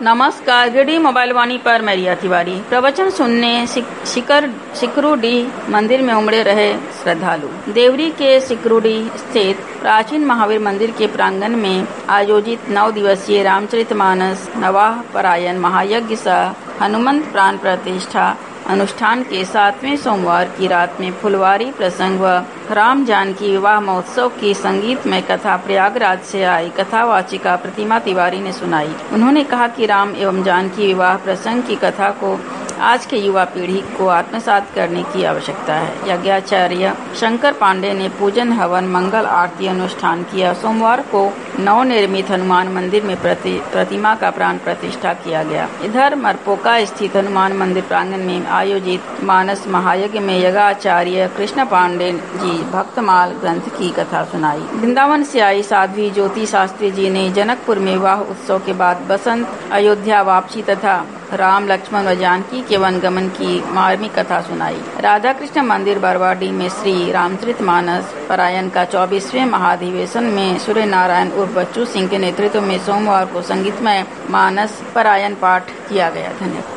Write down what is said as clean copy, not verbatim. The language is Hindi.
नमस्कार, गिरडी मोबाइल वाणी पर मैं रिया तिवारी। प्रवचन सुनने सिकरुडी मंदिर में उमड़े रहे श्रद्धालु। देवरी के सिकरुडी स्थित प्राचीन महावीर मंदिर के प्रांगण में आयोजित 9 दिवसीय रामचरितमानस नवाह परायण महायज्ञ सह हनुमंत प्राण प्रतिष्ठा अनुष्ठान के 7वें सोमवार की रात में फुलवारी प्रसंग व राम जानकी विवाह महोत्सव की संगीतमय कथा प्रयागराज से आई कथावाचिका प्रतिमा तिवारी ने सुनाई। उन्होंने कहा कि राम एवं जानकी विवाह प्रसंग की कथा को आज के युवा पीढ़ी को आत्मसात करने की आवश्यकता है। यज्ञाचार्य शंकर पांडे ने पूजन हवन मंगल आरती अनुष्ठान किया। सोमवार को नवनिर्मित हनुमान मंदिर में प्रतिमा का प्राण प्रतिष्ठा किया गया। इधर मरपोका स्थित हनुमान मंदिर प्रांगण में आयोजित मानस महायज्ञ में यज्ञाचार्य कृष्ण पांडे जी भक्तमाल ग्रंथ की कथा सुनाई। वृंदावन से आई साध्वी ज्योति शास्त्री जी ने जनकपुर में विवाह उत्सव के बाद बसंत अयोध्या वापसी तथा राम लक्ष्मण व जानकी के वनगमन की मार्मिक कथा सुनाई। राधा कृष्ण मंदिर बरवाडी में श्री रामचरितमानस परायण का 24वें महाधिवेशन में सूर्य नारायण उर्फ बच्चू सिंह के नेतृत्व में सोमवार को संगीतमय मानस परायण पाठ किया गया। धन्यवाद।